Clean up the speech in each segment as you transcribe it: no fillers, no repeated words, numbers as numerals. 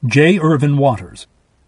J. Irvin Waters.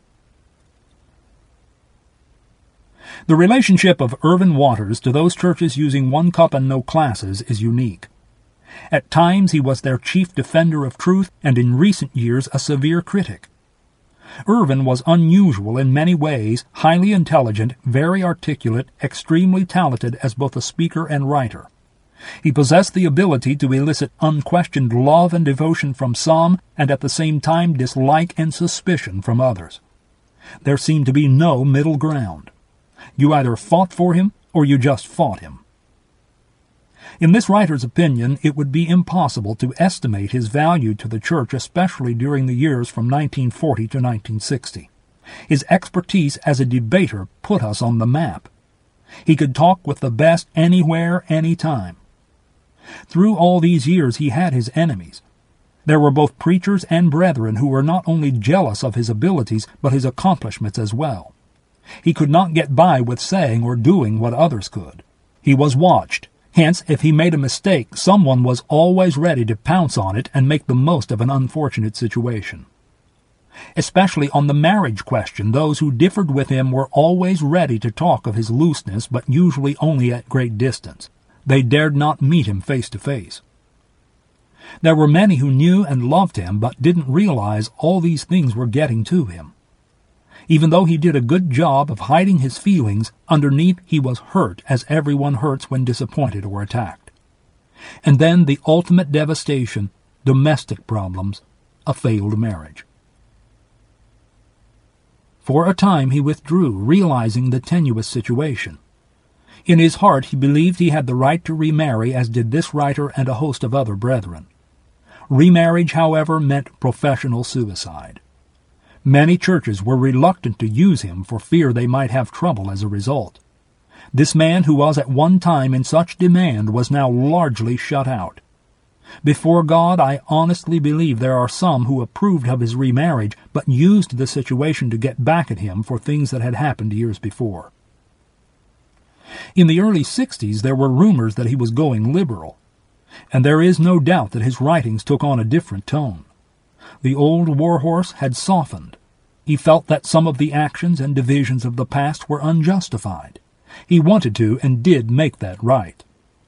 The relationship of Irvin Waters to those churches using one cup and no classes is unique. At times he was their chief defender of truth, and in recent years a severe critic. Irvin was unusual in many ways, highly intelligent, very articulate, extremely talented as both a speaker and writer. He possessed the ability to elicit unquestioned love and devotion from some, and at the same time dislike and suspicion from others. There seemed to be no middle ground. You either fought for him, or you just fought him. In this writer's opinion, it would be impossible to estimate his value to the church, especially during the years from 1940 to 1960. His expertise as a debater put us on the map. He could talk with the best anywhere, anytime. Through all these years he had his enemies. There were both preachers and brethren who were not only jealous of his abilities, but his accomplishments as well. He could not get by with saying or doing what others could. He was watched. Hence, if he made a mistake, someone was always ready to pounce on it and make the most of an unfortunate situation. Especially on the marriage question, those who differed with him were always ready to talk of his looseness, but usually only at great distance. They dared not meet him face to face. There were many who knew and loved him, but didn't realize all these things were getting to him. Even though he did a good job of hiding his feelings, underneath he was hurt, as everyone hurts when disappointed or attacked. And then the ultimate devastation, domestic problems, a failed marriage. For a time he withdrew, realizing the tenuous situation. In his heart he believed he had the right to remarry, as did this writer and a host of other brethren. Remarriage, however, meant professional suicide. Many churches were reluctant to use him for fear they might have trouble as a result. This man, who was at one time in such demand, was now largely shut out. Before God, I honestly believe there are some who approved of his remarriage, but used the situation to get back at him for things that had happened years before. In the early 60s, there were rumors that he was going liberal, and there is no doubt that his writings took on a different tone. The old warhorse had softened. He felt that some of the actions and divisions of the past were unjustified. He wanted to and did make that right.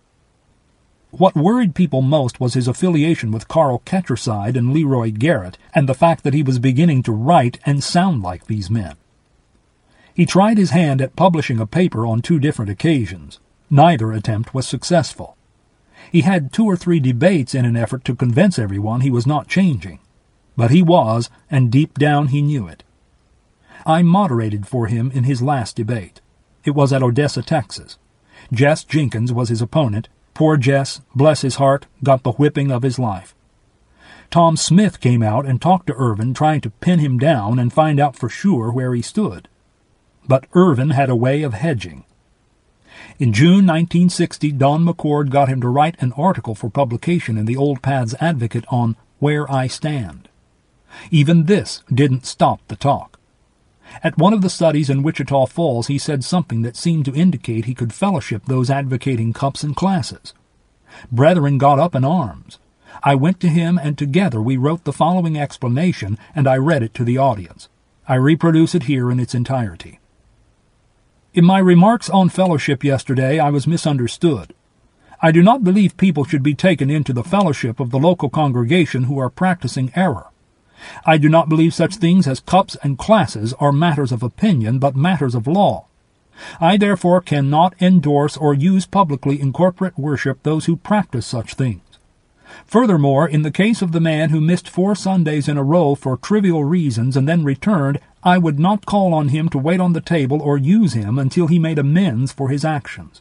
What worried people most was his affiliation with Carl Ketcherside and Leroy Garrett, and the fact that he was beginning to write and sound like these men. He tried his hand at publishing a paper on 2 different occasions. Neither attempt was successful. He had 2 or 3 debates in an effort to convince everyone he was not changing. But he was, and deep down he knew it. I moderated for him in his last debate. It was at Odessa, Texas. Jess Jenkins was his opponent. Poor Jess, bless his heart, got the whipping of his life. Tom Smith came out and talked to Irvin, trying to pin him down and find out for sure where he stood. But Irvin had a way of hedging. In June 1960, Don McCord got him to write an article for publication in the Old Paths Advocate on Where I Stand. Even this didn't stop the talk. At one of the studies in Wichita Falls, he said something that seemed to indicate he could fellowship those advocating cups and classes. Brethren got up in arms. I went to him, and together we wrote the following explanation, and I read it to the audience. I reproduce it here in its entirety. In my remarks on fellowship yesterday, I was misunderstood. I do not believe people should be taken into the fellowship of the local congregation who are practicing error. I do not believe such things as cups and classes are matters of opinion, but matters of law. I therefore cannot endorse or use publicly in corporate worship those who practice such things. Furthermore, in the case of the man who missed 4 Sundays in a row for trivial reasons and then returned, I would not call on him to wait on the table or use him until he made amends for his actions.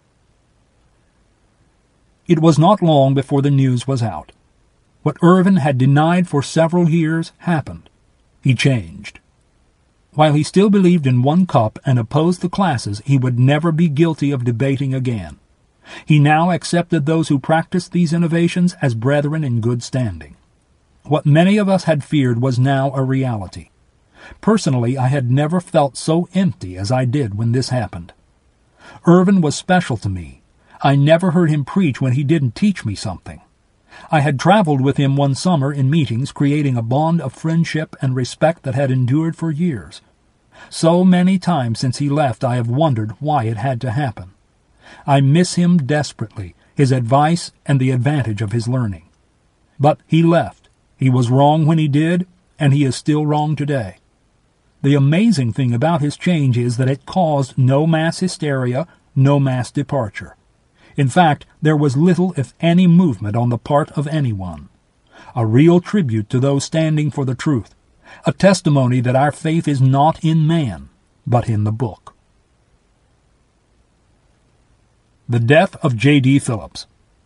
It was not long before the news was out. What Irvin had denied for several years happened. He changed. While he still believed in one cup and opposed the classes, he would never be guilty of debating again. He now accepted those who practiced these innovations as brethren in good standing. What many of us had feared was now a reality. Personally, I had never felt so empty as I did when this happened. Irvin was special to me. I never heard him preach when he didn't teach me something. I had traveled with him one summer in meetings, creating a bond of friendship and respect that had endured for years. So many times since he left I have wondered why it had to happen. I miss him desperately, his advice and the advantage of his learning. But he left. He was wrong when he did, and he is still wrong today. The amazing thing about his change is that it caused no mass hysteria, no mass departure. In fact, there was little, if any, movement on the part of anyone. A real tribute to those standing for the truth, a testimony that our faith is not in man, but in the book. The death of J.D. Phillips.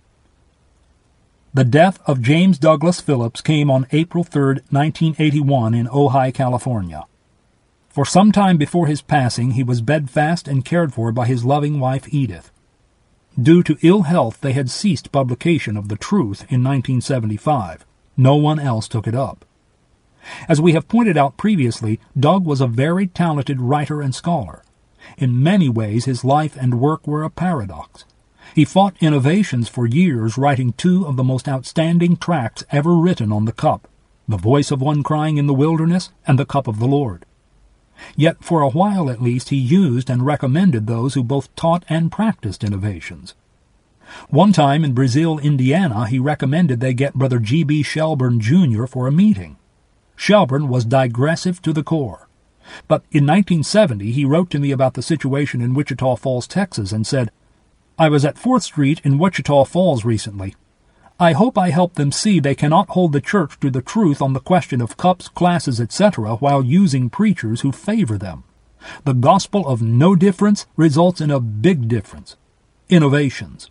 The death of James Douglas Phillips came on April 3, 1981 in Ojai, California. For some time before his passing, he was bedfast and cared for by his loving wife Edith. Due to ill health, they had ceased publication of The Truth in 1975. No one else took it up. As we have pointed out previously, Doug was a very talented writer and scholar. In many ways, his life and work were a paradox. He fought innovations for years, writing two of the most outstanding tracts ever written on the cup, The Voice of One Crying in the Wilderness and The Cup of the Lord. Yet for a while at least he used and recommended those who both taught and practiced innovations. One time in Brazil, Indiana, he recommended they get Brother G.B. Shelburne, Jr. for a meeting. Shelburne was digressive to the core. But in 1970 he wrote to me about the situation in Wichita Falls, Texas, and said, "I was at 4th Street in Wichita Falls recently. I hope I help them see they cannot hold the church to the truth on the question of cups, classes, etc. while using preachers who favor them. The gospel of no difference results in a big difference. Innovations."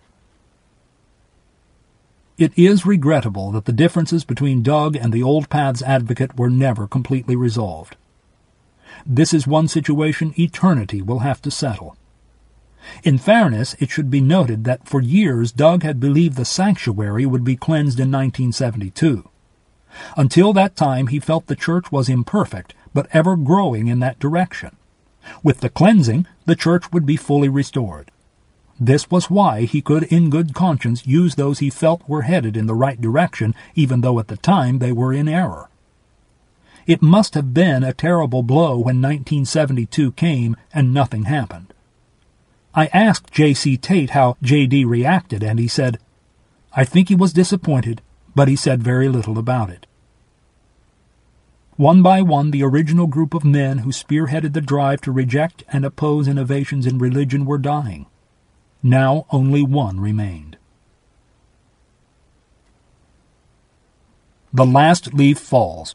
It is regrettable that the differences between Doug and the Old Paths advocate were never completely resolved. This is one situation eternity will have to settle. In fairness, it should be noted that for years Doug had believed the sanctuary would be cleansed in 1972. Until that time he felt the church was imperfect, but ever growing in that direction. With the cleansing, the church would be fully restored. This was why he could in good conscience use those he felt were headed in the right direction, even though at the time they were in error. It must have been a terrible blow when 1972 came and nothing happened. I asked J.C. Tate how J.D. reacted, and he said, "I think he was disappointed, but he said very little about it." One by one, the original group of men who spearheaded the drive to reject and oppose innovations in religion were dying. Now only one remained. The last leaf falls.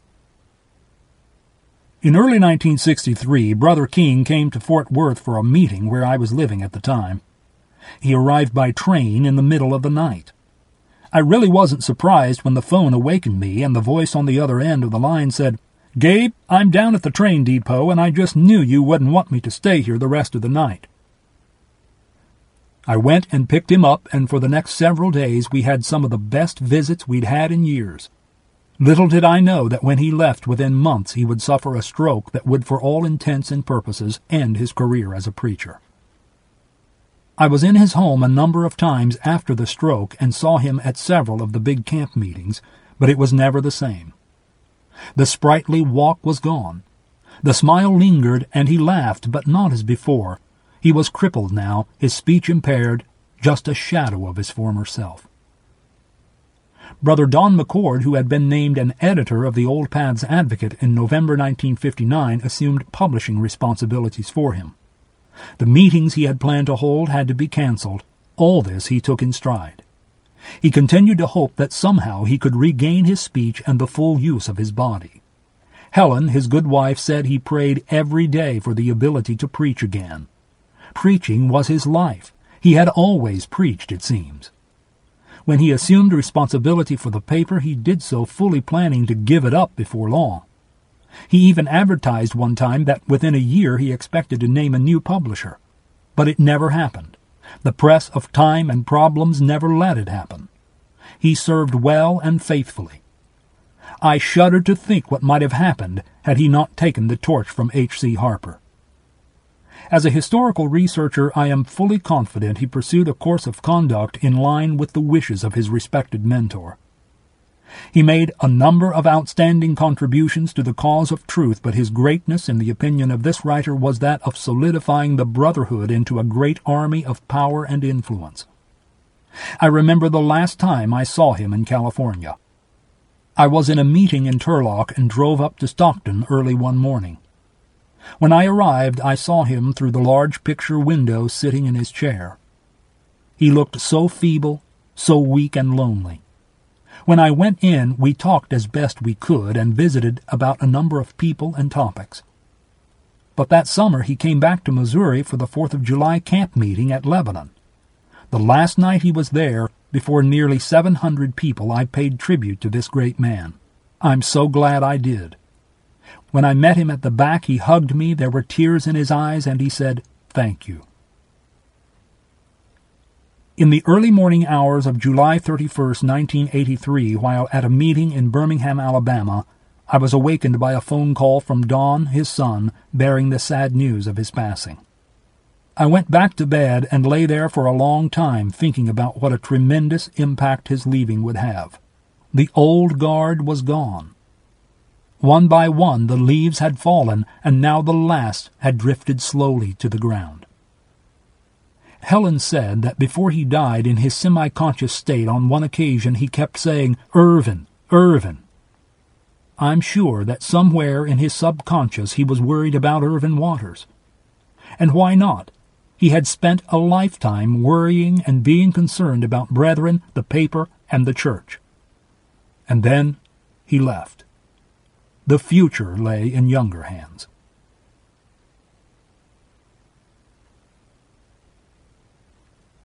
In early 1963, Brother King came to Fort Worth for a meeting where I was living at the time. He arrived by train in the middle of the night. I really wasn't surprised when the phone awakened me and the voice on the other end of the line said, "Gabe, I'm down at the train depot and I just knew you wouldn't want me to stay here the rest of the night." I went and picked him up, and for the next several days we had some of the best visits we'd had in years. Little did I know that when he left within months he would suffer a stroke that would for all intents and purposes end his career as a preacher. I was in his home a number of times after the stroke and saw him at several of the big camp meetings, but it was never the same. The sprightly walk was gone. The smile lingered, and he laughed, but not as before. He was crippled now, his speech impaired, just a shadow of his former self. Brother Don McCord, who had been named an editor of the Old Paths Advocate in November 1959, assumed publishing responsibilities for him. The meetings he had planned to hold had to be canceled. All this he took in stride. He continued to hope that somehow he could regain his speech and the full use of his body. Helen, his good wife, said he prayed every day for the ability to preach again. Preaching was his life. He had always preached, it seems. When he assumed responsibility for the paper, he did so fully planning to give it up before long. He even advertised one time that within a year he expected to name a new publisher. But it never happened. The press of time and problems never let it happen. He served well and faithfully. I shudder to think what might have happened had he not taken the torch from H.C. Harper. As a historical researcher, I am fully confident he pursued a course of conduct in line with the wishes of his respected mentor. He made a number of outstanding contributions to the cause of truth, but his greatness, in the opinion of this writer, was that of solidifying the brotherhood into a great army of power and influence. I remember the last time I saw him in California. I was in a meeting in Turlock and drove up to Stockton early one morning. When I arrived, I saw him through the large picture window sitting in his chair. He looked so feeble, so weak and lonely. When I went in, we talked as best we could and visited about a number of people and topics. But that summer he came back to Missouri for the 4th of July camp meeting at Lebanon. The last night he was there, before nearly 700 people, I paid tribute to this great man. I'm so glad I did. When I met him at the back, he hugged me, there were tears in his eyes, and he said, "Thank you." In the early morning hours of July 31st, 1983, while at a meeting in Birmingham, Alabama, I was awakened by a phone call from Don, his son, bearing the sad news of his passing. I went back to bed and lay there for a long time thinking about what a tremendous impact his leaving would have. The old guard was gone. One by one the leaves had fallen, and now the last had drifted slowly to the ground. Helen said that before he died, in his semi-conscious state, on one occasion he kept saying, "Irvin, Irvin." I'm sure that somewhere in his subconscious he was worried about Irvin Waters. And why not? He had spent a lifetime worrying and being concerned about brethren, the paper, and the church. And then he left. The future lay in younger hands.